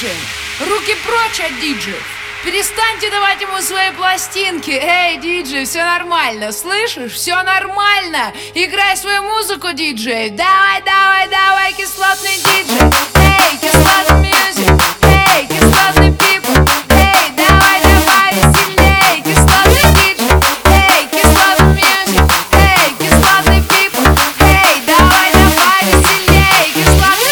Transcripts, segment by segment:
диджеем. Руки прочь от диджеев. Перестаньте давать ему свои пластинки. Эй, диджей, все нормально, слышишь? Все нормально. Играй свою музыку, диджей. Давай, давай, давай, кислотный диджей. Эй, кислотный мьюзик. Эй, кислотный people. Эй, давай, давай, сильней, кислотный диджей. Эй, кислотный мьюзик. Эй, кислотный people. Эй, давай, давай, сильней, кислотный.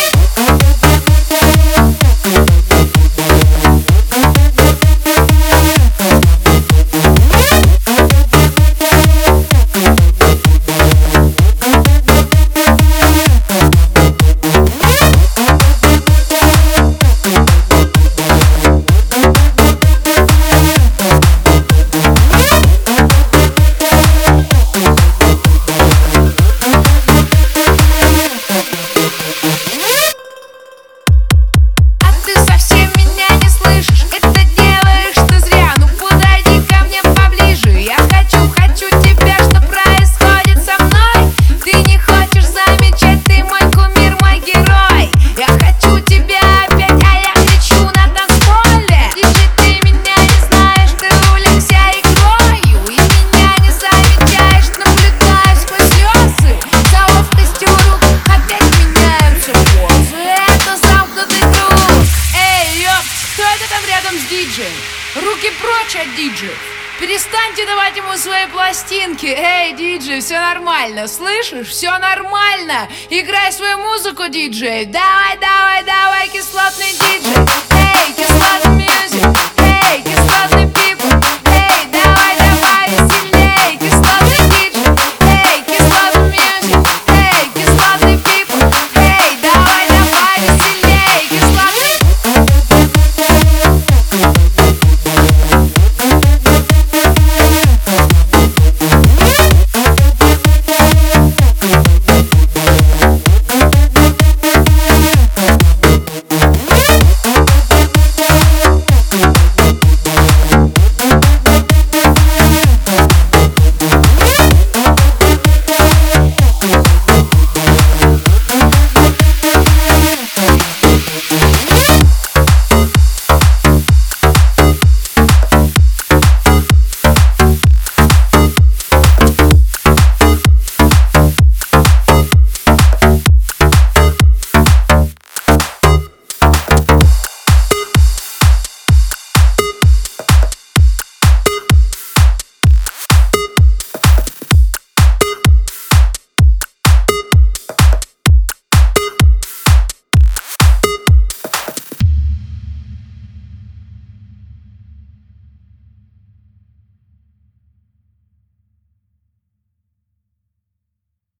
Руки прочь от диджеев. Перестаньте давать ему свои пластинки. Эй, диджей, все нормально, слышишь? Все нормально. Играй свою музыку, диджей. Давай, давай, давай, кислотный диджей. Эй, кислотный.